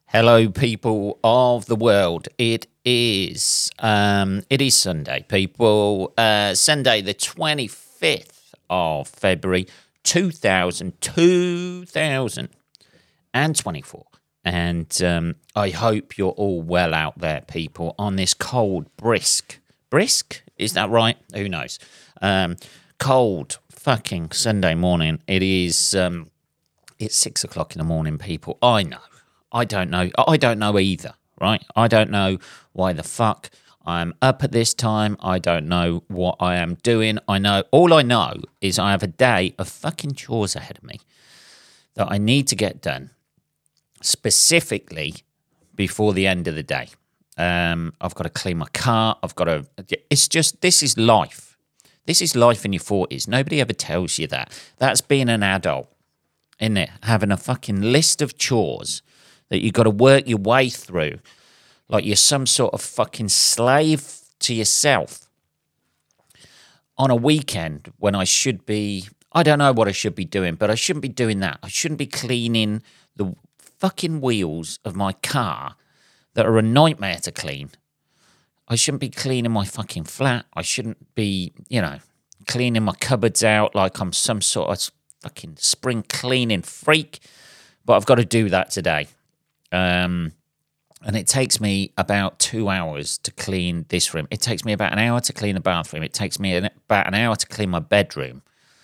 Hello, people of the world. It is Sunday, people. Sunday, the 25th of February, 2024. And I hope you're all well out there, people, on this cold, brisk? Is that right? Who knows? Cold fucking Sunday morning. It is, it's 6 o'clock in the morning, people. I know. I don't know either, right? I don't know why the fuck I'm up at this time. I don't know what I am doing. All I know is I have a day of fucking chores ahead of me that I need to get done, specifically before the end of the day. I've got to clean my car. This is life. This is life in your 40s. Nobody ever tells you that. That's being an adult, isn't it? Having a fucking list of chores that you've got to work your way through like you're some sort of fucking slave to yourself on a weekend when I don't know what I should be doing, but I shouldn't be doing that. I shouldn't be cleaning the fucking wheels of my car that are a nightmare to clean. I shouldn't be cleaning my fucking flat. I shouldn't be, cleaning my cupboards out like I'm some sort of fucking spring cleaning freak, but I've got to do that today. And it takes me about 2 hours to clean this room. It takes me about an hour to clean the bathroom. It takes me about an hour to clean my bedroom.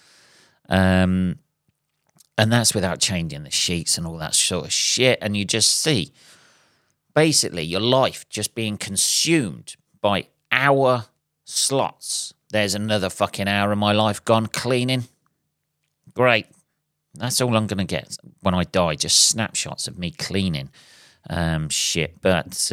And that's without changing the sheets and all that sort of shit. And you just see, basically, your life just being consumed by hour slots. There's another fucking hour of my life gone cleaning. Great. That's all I'm going to get when I die, just snapshots of me cleaning shit. But,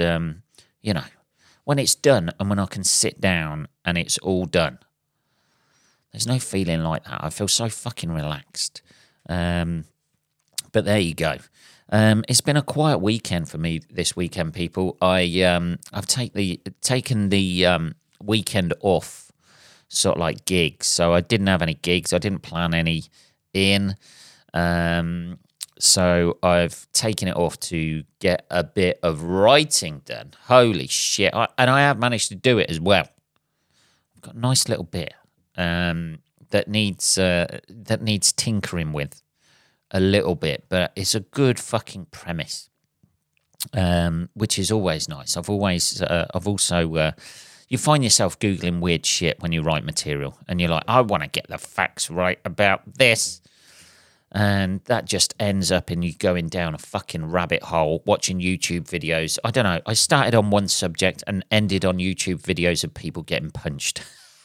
when it's done and when I can sit down and it's all done, there's no feeling like that. I feel so fucking relaxed. But there you go. It's been a quiet weekend for me this weekend, people. I've taken the weekend off, sort of like gigs. So I didn't have any gigs. I didn't plan any in. So I've taken it off to get a bit of writing done. Holy shit. And I have managed to do it as well. I've got a nice little bit that needs tinkering with a little bit, but it's a good fucking premise, which is always nice. I've also you find yourself Googling weird shit when you write material, and you're like, I want to get the facts right about this. And that just ends up in you going down a fucking rabbit hole, watching YouTube videos. I don't know. I started on one subject and ended on YouTube videos of people getting punched.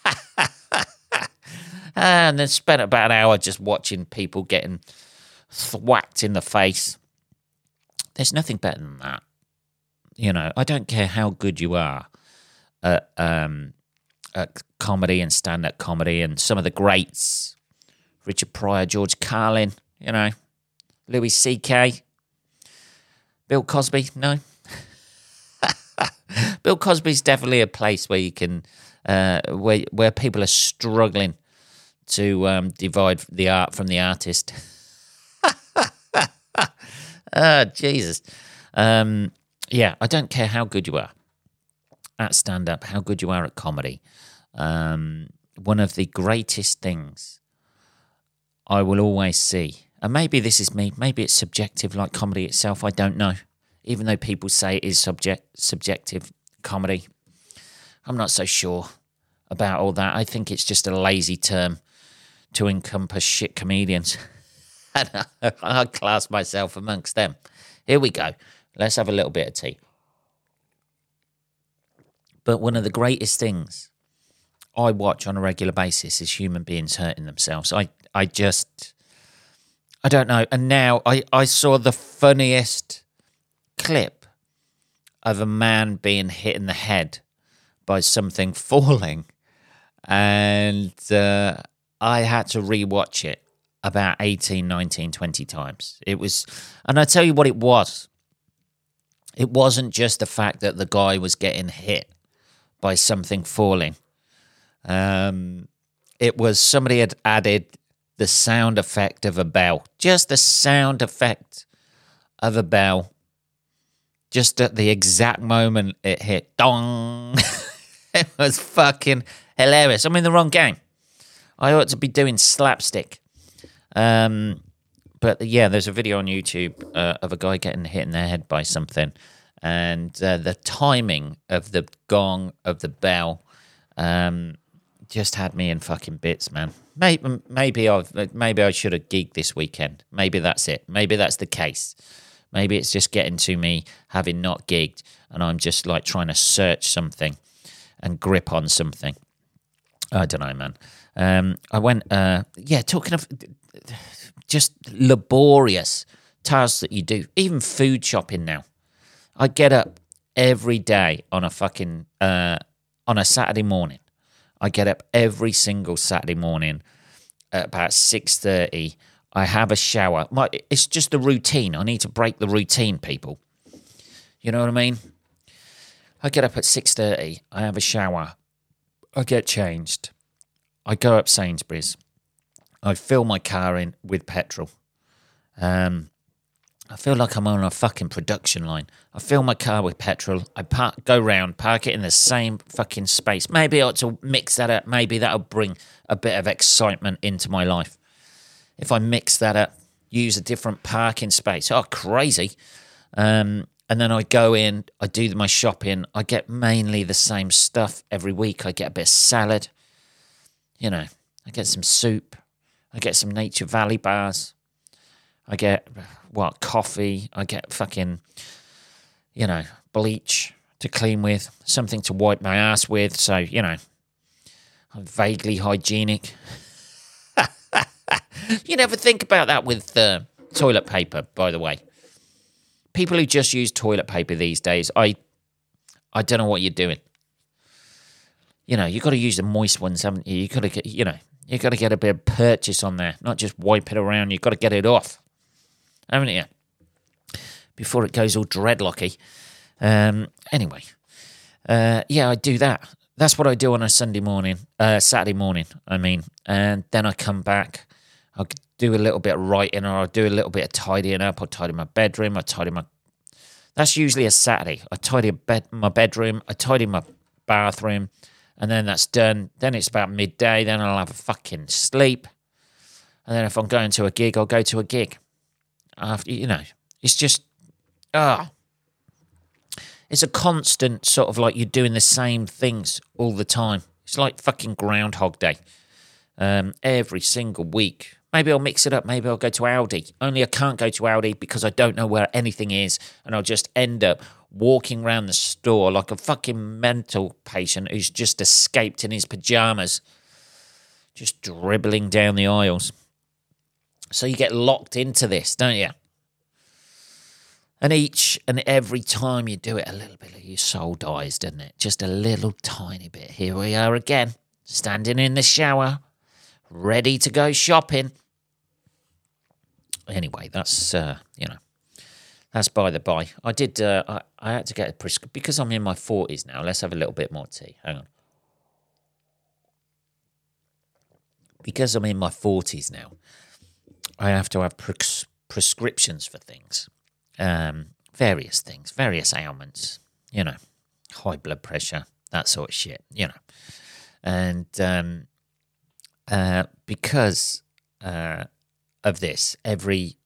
And then spent about an hour just watching people getting thwacked in the face. There's nothing better than that. I don't care how good you are at comedy and stand-up comedy and some of the greats. Richard Pryor, George Carlin, Louis C.K., Bill Cosby, no. Bill Cosby's definitely a place where you can, where people are struggling to divide the art from the artist. Jesus. Yeah, I don't care how good you are at stand-up, how good you are at comedy. One of the greatest things I will always see, and maybe this is me, maybe it's subjective like comedy itself, I don't know. Even though people say it is subjective comedy, I'm not so sure about all that. I think it's just a lazy term to encompass shit comedians. And I class myself amongst them. Here we go. Let's have a little bit of tea. But one of the greatest things I watch on a regular basis is human beings hurting themselves. I don't know. And now I saw the funniest clip of a man being hit in the head by something falling. And I had to rewatch it about 18, 19, 20 times. And I tell you what it was. It wasn't just the fact that the guy was getting hit by something falling. It was somebody had added the sound effect of a bell. Just the sound effect of a bell just at the exact moment it hit. Dong! It was fucking hilarious. I'm in the wrong game. I ought to be doing slapstick. But yeah, there's a video on YouTube of a guy getting hit in the head by something. And the timing of the gong, of the bell, just had me in fucking bits, man. Maybe I should have gigged this weekend. Maybe that's it. Maybe that's the case. Maybe it's just getting to me having not gigged, and I'm just like trying to search something and grip on something. I don't know, man. I went, talking of just laborious tasks that you do, even food shopping now. I get up every day on a fucking, on a Saturday morning. I get up every single Saturday morning at about 6:30. I have a shower. It's just a routine. I need to break the routine, people. You know what I mean? I get up at 6:30. I have a shower. I get changed. I go up Sainsbury's. I fill my car in with petrol. I feel like I'm on a fucking production line. I fill my car with petrol. I go round, park it in the same fucking space. Maybe I ought to mix that up. Maybe that'll bring a bit of excitement into my life. If I mix that up, use a different parking space. Oh, crazy. And then I go in, I do my shopping. I get mainly the same stuff every week. I get a bit of salad. You know, I get some soup. I get some Nature Valley bars. I get, coffee. I get fucking, bleach to clean with. Something to wipe my ass with. So, I'm vaguely hygienic. You never think about that with toilet paper, by the way. People who just use toilet paper these days, I don't know what you're doing. You've got to use the moist ones, haven't you? You've got to get, you've got to get a bit of purchase on there, not just wipe it around. You've got to get it off, haven't you? Before it goes all dreadlocky. Anyway, I do that. That's what I do on a Saturday morning, and then I come back. I'll do a little bit of writing, or I'll do a little bit of tidying up. I'll tidy my bedroom. That's usually a Saturday. I tidy my bedroom. I tidy my bathroom, and then that's done. Then it's about midday. Then I'll have a fucking sleep, and then if I'm going to a gig, I'll go to a gig. After it's just it's a constant sort of like you're doing the same things all the time. It's like fucking Groundhog Day. Every single week. Maybe I'll mix it up. Maybe I'll go to Aldi. Only I can't go to Aldi because I don't know where anything is, and I'll just end up walking around the store like a fucking mental patient who's just escaped in his pajamas, just dribbling down the aisles. So you get locked into this, don't you? And each and every time you do it, a little bit of your soul dies, doesn't it? Just a little tiny bit. Here we are again, standing in the shower, ready to go shopping. Anyway, that's, that's by the by. I did, I had to get a prescription, because I'm in my 40s now. Let's have a little bit more tea. Hang on. Because I'm in my 40s now, I have to have prescriptions for things. Various things, various ailments, high blood pressure, that sort of shit, And because of this, every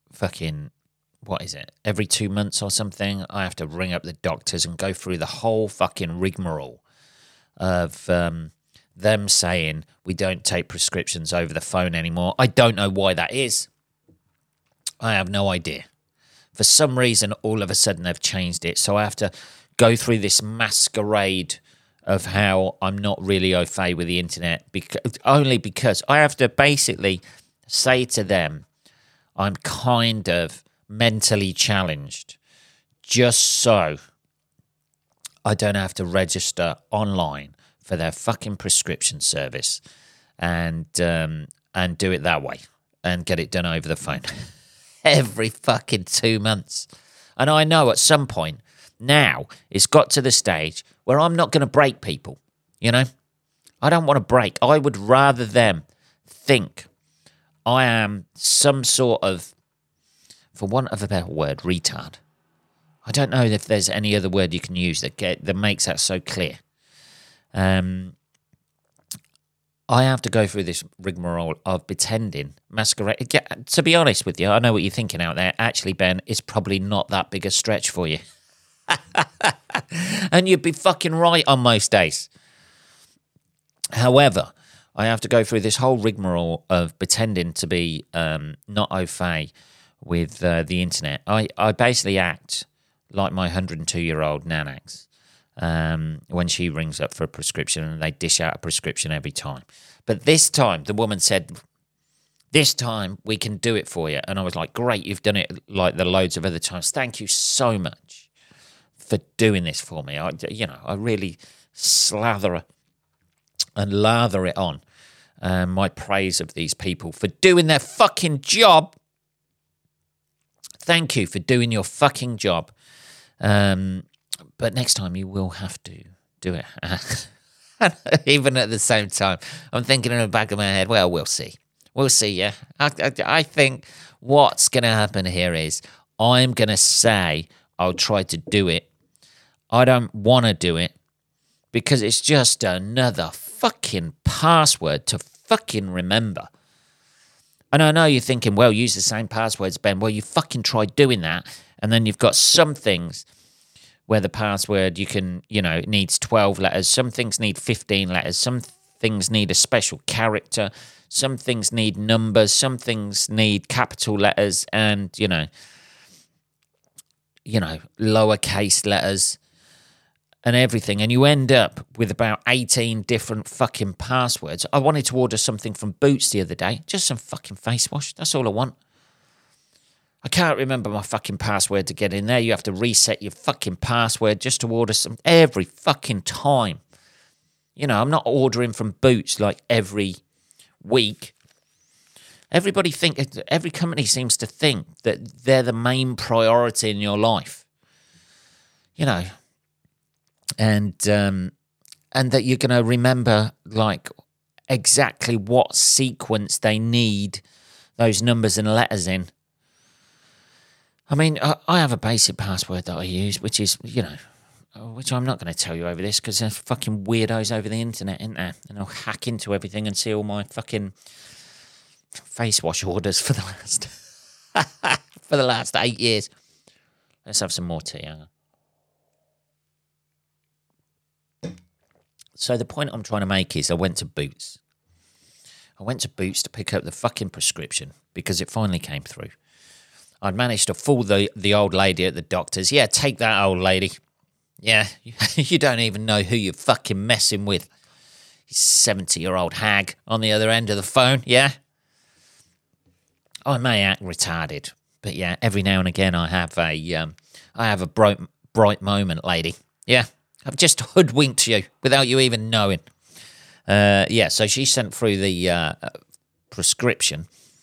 2 months or something, I have to ring up the doctors and go through the whole fucking rigmarole of them saying we don't take prescriptions over the phone anymore. I don't know why that is. I have no idea. For some reason, all of a sudden, they've changed it. So I have to go through this masquerade of how I'm not really au fait with the internet, only because I have to basically say to them, I'm kind of mentally challenged, just so I don't have to register online for their fucking prescription service and do it that way and get it done over the phone. Every fucking 2 months. And I know at some point now it's got to the stage where I'm not going to break people, I don't want to break. I would rather them think I am some sort of, for want of a better word, retard. I don't know if there's any other word you can use that makes that so clear. I have to go through this rigmarole of pretending, masquerade. To be honest with you, I know what you're thinking out there. Actually, Ben, it's probably not that big a stretch for you. And you'd be fucking right on most days. However, I have to go through this whole rigmarole of pretending to be not au fait with the internet. I basically act like my 102-year-old nan acts. When she rings up for a prescription and they dish out a prescription every time. But this time, the woman said, this time we can do it for you. And I was like, great, you've done it like the loads of other times. Thank you so much for doing this for me. I really slather and lather it on my praise of these people for doing their fucking job. Thank you for doing your fucking job. But next time you will have to do it. Even at the same time, I'm thinking in the back of my head, well, we'll see. We'll see, yeah. I think what's going to happen here is I'm going to say I'll try to do it. I don't want to do it because it's just another fucking password to fucking remember. And I know you're thinking, well, use the same passwords, Ben. Well, you fucking tried doing that. And then you've got some things where the password it needs 12 letters. Some things need 15 letters. Some things need a special character. Some things need numbers. Some things need capital letters and, lowercase letters and everything. And you end up with about 18 different fucking passwords. I wanted to order something from Boots the other day. Just some fucking face wash. That's all I want. I can't remember my fucking password to get in there. You have to reset your fucking password just to order some every fucking time. I'm not ordering from Boots like every week. Every company seems to think that they're the main priority in your life. And that you're going to remember like exactly what sequence they need those numbers and letters in. I mean, I have a basic password that I use, which is, which I'm not going to tell you over this because there's fucking weirdos over the internet, isn't there? And they'll hack into everything and see all my fucking face wash orders for the last 8 years. Let's have some more tea. Hang on. So the point I'm trying to make is I went to Boots. To pick up the fucking prescription because it finally came through. I'd managed to fool the old lady at the doctor's. Yeah, take that, old lady. Yeah, you don't even know who you're fucking messing with. 70-year-old hag on the other end of the phone, yeah? I may act retarded, but yeah, every now and again I have a bright moment, lady. Yeah, I've just hoodwinked you without you even knowing. So she sent through the prescription,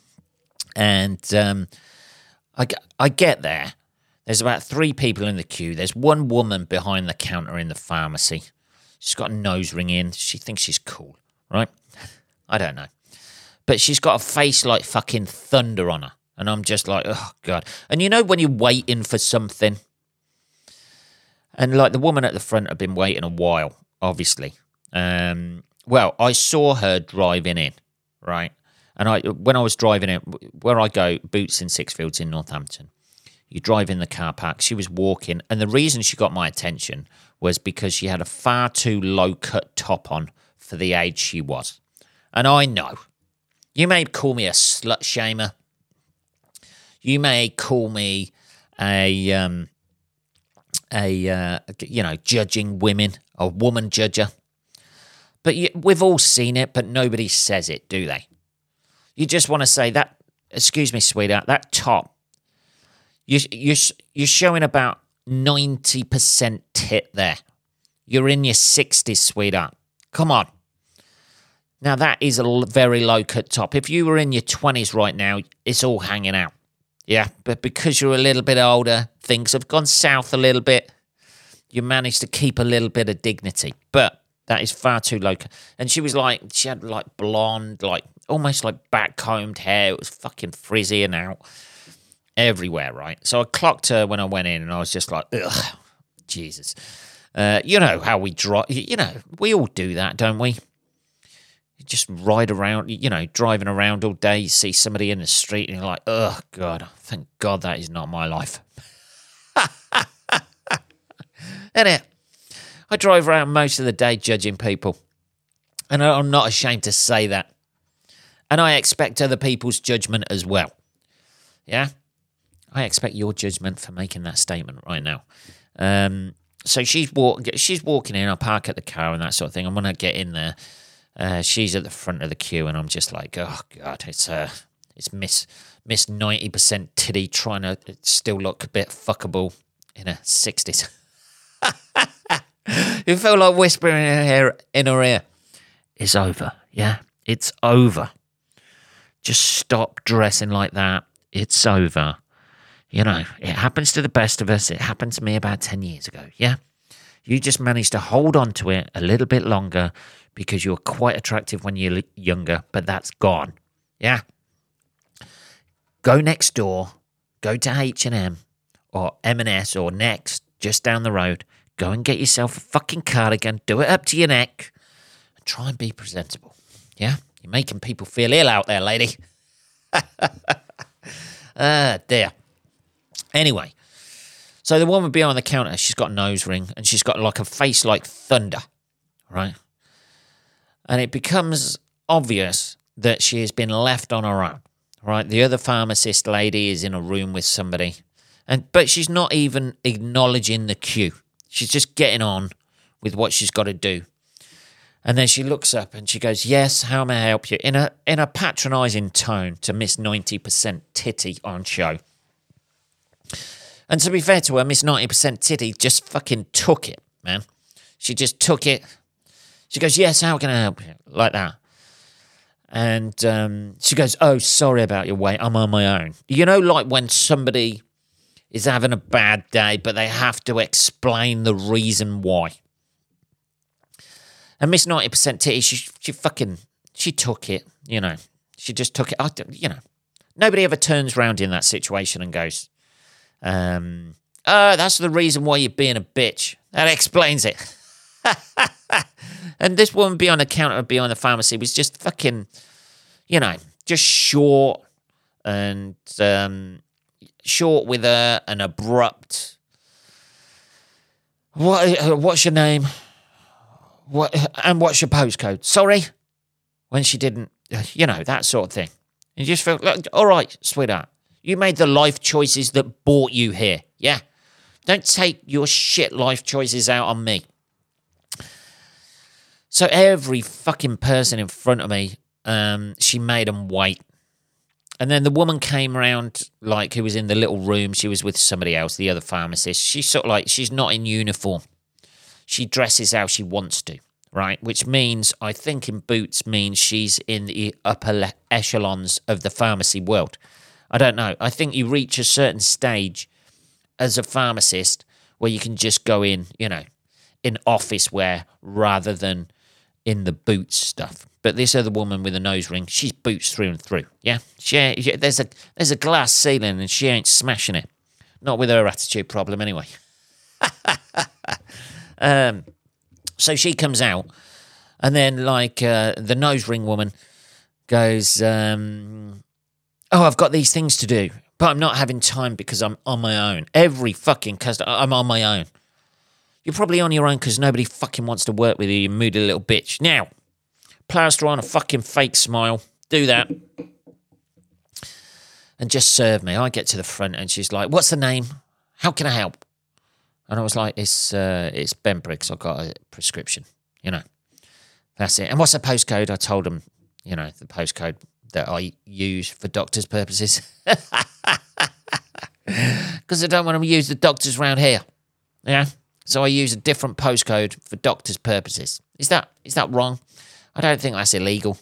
and I get there. There's about 3 people in the queue. There's one woman behind the counter in the pharmacy. She's got a nose ring in. She thinks she's cool, right? I don't know. But she's got a face like fucking thunder on her. And I'm just like, oh, God. And when you're waiting for something? And like the woman at the front had been waiting a while, obviously. I saw her driving in, right? And when I was driving in, where I go, Boots in Sixfields in Northampton, you drive in the car park. She was walking, and the reason she got my attention was because she had a far too low-cut top on for the age she was. And I know, you may call me a slut shamer. You may call me judging women, a woman judger. But we've all seen it, but nobody says it, do they? You just want to say that, excuse me, sweetheart, that top, you're showing about 90% tit there. You're in your 60s, sweetheart. Come on. Now, that is a very low-cut top. If you were in your 20s right now, it's all hanging out. Yeah, but because you're a little bit older, things have gone south a little bit. You managed to keep a little bit of dignity. But that is far too low. And she had like blonde, like almost like back-combed hair. It was fucking frizzy and out. everywhere, right? So I clocked her when I went in, and I was just like, ugh, Jesus. You know how we drive, we all do that, don't we? You just ride around, driving around all day, you see somebody in the street, and you're like, oh, God, thank God that is not my life. Innit? I drive around most of the day judging people, and I'm not ashamed to say that. And I expect other people's judgment as well. Yeah? I expect your judgment for making that statement right now. So she's walking in. I park at the car and that sort of thing. And when I get in there, she's at the front of the queue, and I'm just like, oh God, it's Miss 90% titty trying to still look a bit fuckable in her 60s. You feel like whispering in her ear. It's over. Yeah, it's over. Just stop dressing like that. It's over. It happens to the best of us. It happened to me about 10 years ago, yeah? You just managed to hold on to it a little bit longer because you were quite attractive when you were younger, but that's gone, yeah? Go next door, go to H&M or M&S or Next, just down the road. Go and get yourself a fucking cardigan, do it up to your neck, and try and be presentable, yeah? You're making people feel ill out there, lady. Dear. Anyway, so the woman behind the counter, she's got a nose ring, and she's got like a face like thunder, right? And it becomes obvious that she has been left on her own, right? The other pharmacist lady is in a room with somebody, but she's not even acknowledging the queue. She's just getting on with what she's got to do. And then she looks up and she goes, yes, how may I help you? In a patronising tone to Miss 90% Titty on show. And to be fair to her, Miss 90% Titty just fucking took it, man. She just took it. She goes, yes, how can I help you? Like that. And she goes, oh, sorry about your wait. I'm on my own. Like when somebody is having a bad day, but they have to explain the reason why. And Miss 90% Titty, she took it, She just took it. Nobody ever turns around in that situation and goes, that's the reason why you're being a bitch. That explains it. And this woman behind the counter, behind the pharmacy, was just fucking, just short and short with an abrupt. What's your name? And what's your postcode? Sorry? When she didn't, that sort of thing. You just felt like, all right, sweetheart, you made the life choices that brought you here, yeah? Don't take your shit life choices out on me. So every fucking person in front of me, she made them wait. And then the woman came around, who was in the little room. She was with somebody else, the other pharmacist. She's sort of she's not in uniform. She dresses how she wants to, right? Which means, I think in boots means she's in the upper echelons of the pharmacy world. I don't know. I think you reach a certain stage as a pharmacist where you can just go in, in office wear rather than in the boots stuff. But this other woman with a nose ring, she's boots through and through, yeah? There's a glass ceiling and she ain't smashing it. Not with her attitude problem anyway. So she comes out, and then the nose ring woman goes, oh, I've got these things to do, but I'm not having time because I'm on my own. Every fucking customer, I'm on my own. You're probably on your own because nobody fucking wants to work with you, you moody little bitch. Now, plaster on a fucking fake smile. Do that. And just serve me. I get to the front and she's like, what's the name? How can I help? And I was like, it's Ben Briggs. I've got a prescription, That's it. And what's the postcode? I told them, the postcode that I use for doctors' purposes. Because I don't want to use the doctors around here. Yeah? So I use a different postcode for doctors' purposes. Is that wrong? I don't think that's illegal.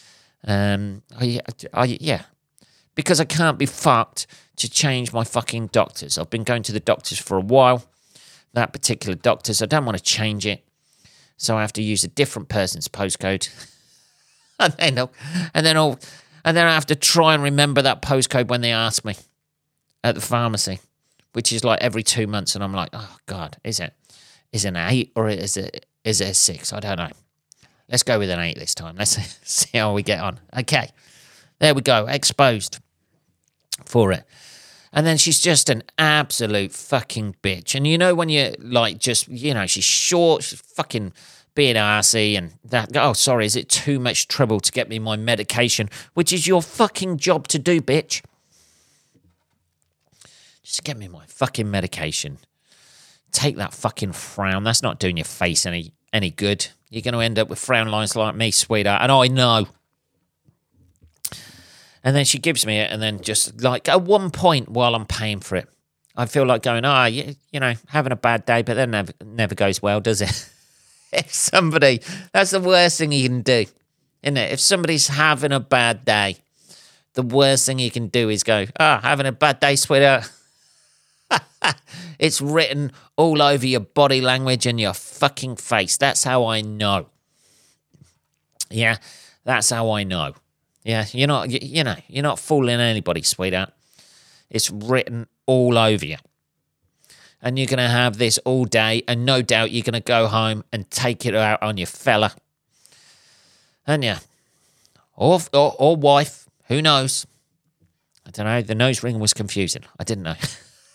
Yeah. Because I can't be fucked to change my fucking doctors. I've been going to the doctors for a while. That particular doctor's, I don't want to change it. So I have to use a different person's postcode. and then I have to try and remember that postcode when they ask me. at the pharmacy, which is like every 2 months. And I'm like, oh, God, is it an 8 or is it a 6? I don't know. Let's go with an 8 this time. Let's see how we get on. Okay, there we go. Exposed for it. And then she's just an absolute fucking bitch. And you know when you're like just, she's short, she's fucking being arsey and that. Oh, sorry, is it too much trouble to get me my medication? Which is your fucking job to do, bitch. Just get me my fucking medication. Take that fucking frown. That's not doing your face any good. You're going to end up with frown lines like me, sweetheart. And I know. And then she gives me it, and then just like at one point while I'm paying for it, I feel like going, having a bad day, but then never goes well, does it? If somebody, that's the worst thing you can do, isn't it? If somebody's having a bad day, the worst thing you can do is go, having a bad day, sweetheart. It's written all over your body language and your fucking face. That's how I know. Yeah, that's how I know. Yeah, you're not fooling anybody, sweetheart. It's written all over you. And you're going to have this all day, and no doubt you're going to go home and take it out on your fella. And yeah, or wife, who knows? I don't know, the nose ring was confusing. I didn't know.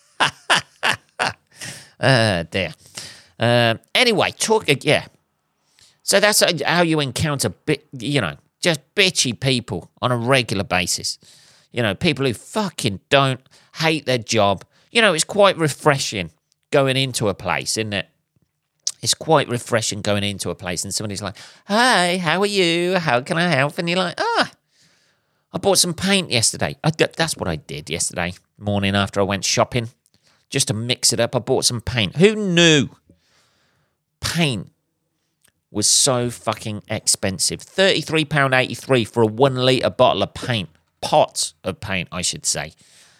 Dear. Anyway, yeah. So that's how you encounter, just bitchy people on a regular basis. People who fucking don't hate their job. It's quite refreshing going into a place, isn't it? It's quite refreshing going into a place and somebody's like, "Hi, how are you? How can I help?" And you're like, I bought some paint yesterday. That's what I did yesterday morning after I went shopping. Just to mix it up, I bought some paint. Who knew paint was so fucking expensive? £33.83 for a 1 litre bottle of paint. Pot of paint, I should say.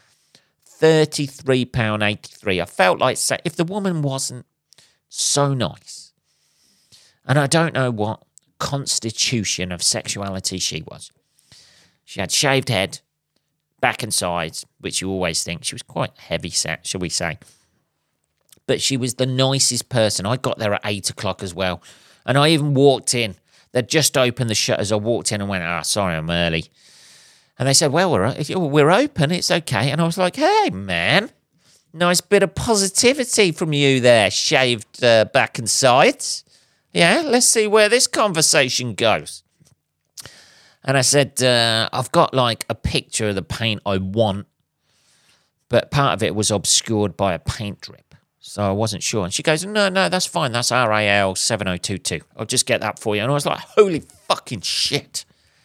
£33.83. I felt like if the woman wasn't so nice, and I don't know what constitution of sexuality she was. She had shaved head, back and sides, which you always think. She was quite heavy set, shall we say. But she was the nicest person. I got there at 8 o'clock as well. And I even walked in. They'd just opened the shutters. I walked in and went, sorry, I'm early. And they said, well, we're open. It's okay. And I was like, hey, man, nice bit of positivity from you there, shaved back and sides. Yeah, let's see where this conversation goes. And I said, I've got like a picture of the paint I want, but part of it was obscured by a paint drip. So I wasn't sure. And she goes, no, that's fine. That's RAL 7022. I'll just get that for you. And I was like, holy fucking shit.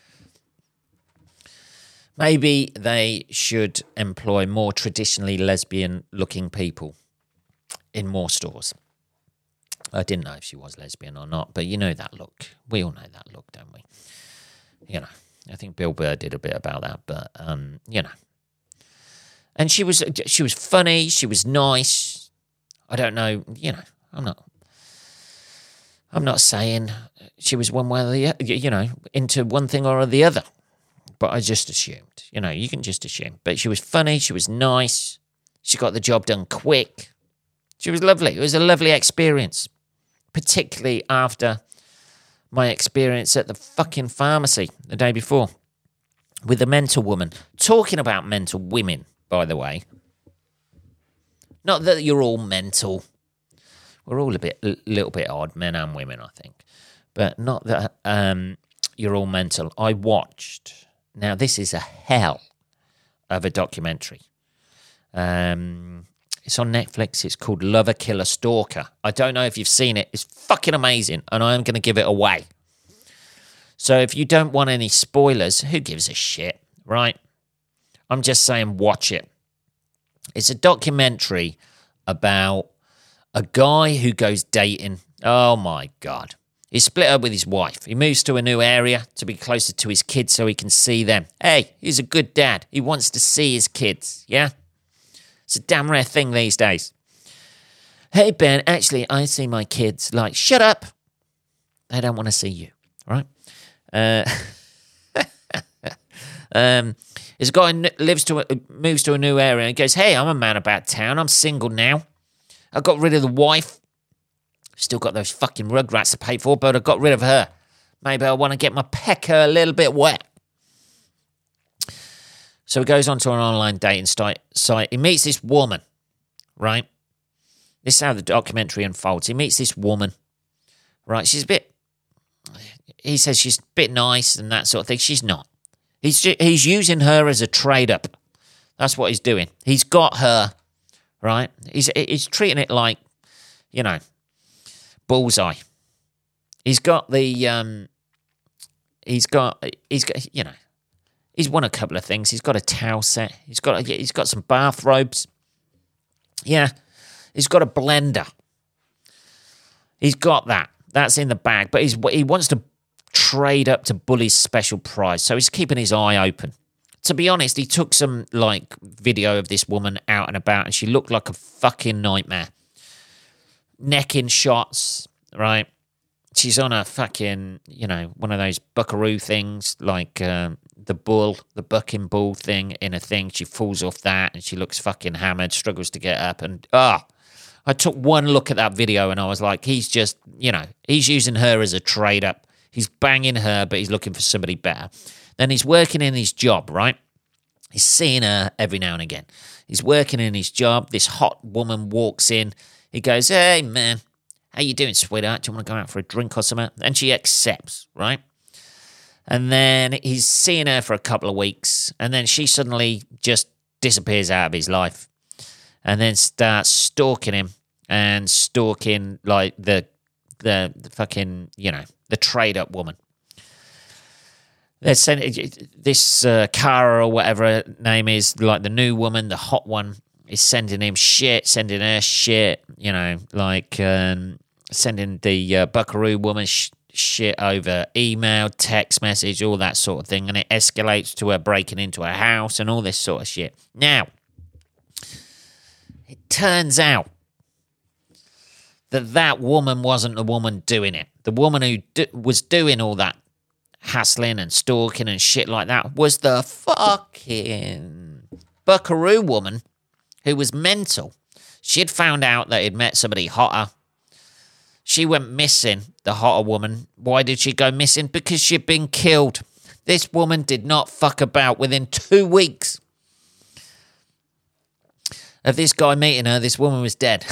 Maybe they should employ more traditionally lesbian-looking people in more stores. I didn't know if she was lesbian or not, but you know that look. We all know that look, don't we? I think Bill Burr did a bit about that, but and she was funny, she was nice. I don't know, I'm not saying she was one way or the other, into one thing or the other, but I just assumed, you can just assume. But she was funny, she was nice, she got the job done quick. She was lovely. It was a lovely experience, particularly after my experience at the fucking pharmacy the day before with the mental woman. Talking about mental women, by the way. Not that you're all mental. We're all a little bit odd, men and women, I think. But not that you're all mental. I watched. Now, this is a hell of a documentary. It's on Netflix. It's called Lover, Killer, Stalker. I don't know if you've seen it. It's fucking amazing, and I am going to give it away. So if you don't want any spoilers, who gives a shit, right? I'm just saying watch it. It's a documentary about a guy who goes dating. Oh, my God. He's split up with his wife. He moves to a new area to be closer to his kids so he can see them. Hey, he's a good dad. He wants to see his kids, yeah? It's a damn rare thing these days. Hey, Ben, actually, I see my kids. Like, shut up. They don't want to see you, right? There's a guy who moves to a new area and goes, hey, I'm a man about town. I'm single now. I got rid of the wife. Still got those fucking Rugrats to pay for, but I got rid of her. Maybe I want to get my pecker a little bit wet. So he goes onto an online dating site. He meets this woman, right? This is how the documentary unfolds. He meets this woman, right? He says she's a bit nice and that sort of thing. She's not. He's using her as a trade up. That's what he's doing. He's got her, right? He's treating it like, bullseye. He's got the he's won a couple of things. He's got a towel set. He's got some bathrobes. Yeah. He's got a blender. He's got that. That's in the bag. But he wants to trade up to Bully's special prize. So he's keeping his eye open. To be honest, he took some video of this woman out and about, and she looked like a fucking nightmare. Necking shots, right? She's on a fucking, one of those buckaroo things, like the bucking bull thing in a thing. She falls off that and she looks fucking hammered, struggles to get up. And, I took one look at that video and I was like, he's just, he's using her as a trade up. He's banging her, but he's looking for somebody better. Then he's working in his job, right? He's seeing her every now and again. He's working in his job. This hot woman walks in. He goes, hey, man, how you doing, sweetheart? Do you want to go out for a drink or something? And she accepts, right? And then he's seeing her for a couple of weeks. And then she suddenly just disappears out of his life. And then starts stalking him and stalking like the fucking, the trade-up woman. They're sending this Cara or whatever her name is, like the new woman, the hot one, is sending him shit, sending her shit, sending the buckaroo woman shit over email, text message, all that sort of thing. And it escalates to her breaking into her house and all this sort of shit. Now, it turns out that woman wasn't the woman doing it. The woman who was doing all that hassling and stalking and shit like that was the fucking buckaroo woman who was mental. She'd found out that he'd met somebody hotter. She went missing, the hotter woman. Why did she go missing? Because she'd been killed. This woman did not fuck about. Within 2 weeks of this guy meeting her, this woman was dead.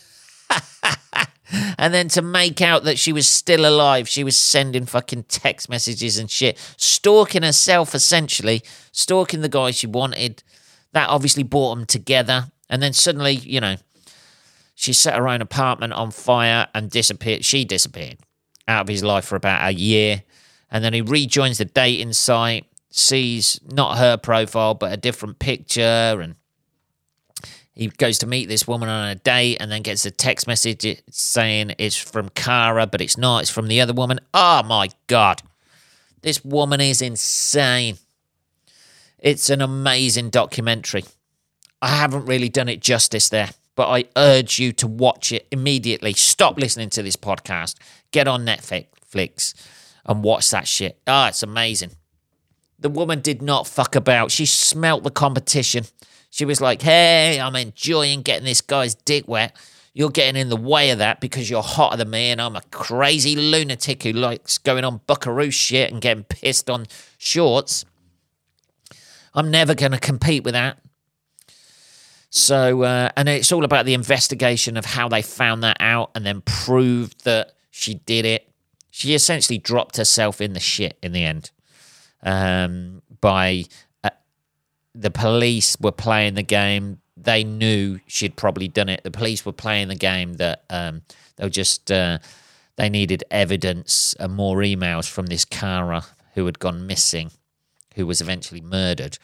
And then to make out that she was still alive, she was sending fucking text messages and shit. Stalking herself, essentially. Stalking the guy she wanted. That obviously brought them together. And then suddenly, she set her own apartment on fire and disappeared. She disappeared out of his life for about a year. And then he rejoins the dating site, sees not her profile, but a different picture. And he goes to meet this woman on a date and then gets a text message saying it's from Cara, but it's not. It's from the other woman. Oh, my God. This woman is insane. It's an amazing documentary. I haven't really done it justice there, but I urge you to watch it immediately. Stop listening to this podcast. Get on Netflix and watch that shit. It's amazing. The woman did not fuck about. She smelt the competition. She was like, hey, I'm enjoying getting this guy's dick wet. You're getting in the way of that because you're hotter than me and I'm a crazy lunatic who likes going on buckaroo shit and getting pissed on shorts. I'm never going to compete with that. So, and it's all about the investigation of how they found that out and then proved that she did it. She essentially dropped herself in the shit in the end. The police were playing the game. They knew she'd probably done it. The police were playing the game that they needed evidence and more emails from this Cara who had gone missing, who was eventually murdered,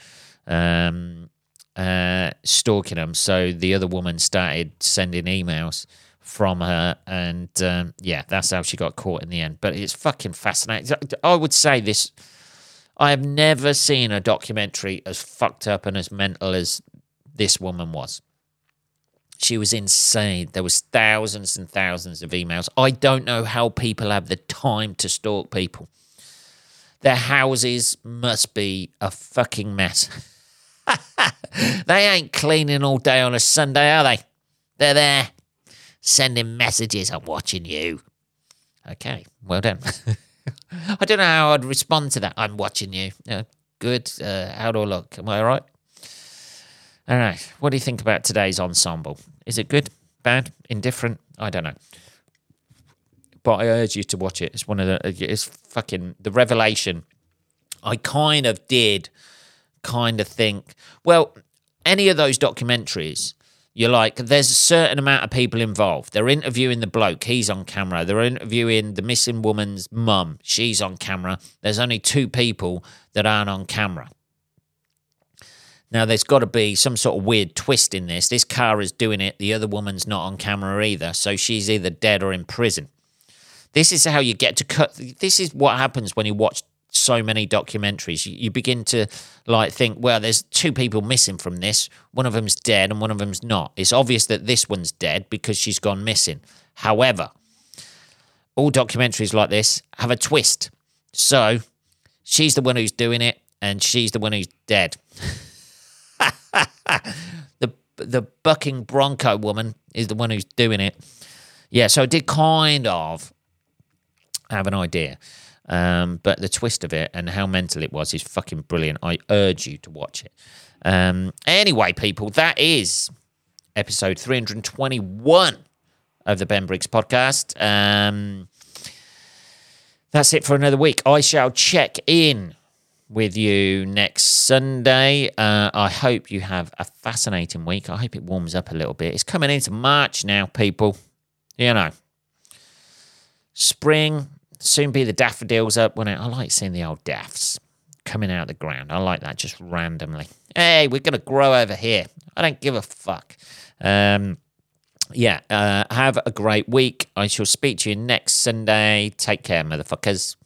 stalking them. So the other woman started sending emails from her, and that's how she got caught in the end. But it's fucking fascinating. I would say this. I have never seen a documentary as fucked up and as mental as this woman was. She was insane. There was thousands and thousands of emails. I don't know how people have the time to stalk people. Their houses must be a fucking mess. They ain't cleaning all day on a Sunday, are they? They're there sending messages. I'm watching you. Okay, well done. I don't know how I'd respond to that. I'm watching you. Good. How do I look? Am I all right? All right. What do you think about today's ensemble? Is it good? Bad? Indifferent? I don't know. But I urge you to watch it. It's it's fucking the revelation. I kind of think, well, any of those documentaries, you're like, there's a certain amount of people involved. They're interviewing the bloke. He's on camera. They're interviewing the missing woman's mum. She's on camera. There's only 2 people that aren't on camera. Now, there's got to be some sort of weird twist in this. This car is doing it. The other woman's not on camera either. So she's either dead or in prison. This is how you get to cut. This is what happens when you watch so many documentaries. You begin to think, well, there's 2 people missing from this. One of them's dead and one of them's not. It's obvious that this one's dead because she's gone missing. However, all documentaries like this have a twist. So she's the one who's doing it and she's the one who's dead. The bucking bronco woman is the one who's doing it. Yeah, so I did kind of have an idea. But the twist of it and how mental it was is fucking brilliant. I urge you to watch it. Anyway, people, that is episode 321 of the Ben Briggs podcast. That's it for another week. I shall check in with you next Sunday. I hope you have a fascinating week. I hope it warms up a little bit. It's coming into March now, people. You know, spring, soon be the daffodils up. I like seeing the old daffs coming out of the ground. I like that just randomly. Hey, we're going to grow over here. I don't give a fuck. Have a great week. I shall speak to you next Sunday. Take care, motherfuckers.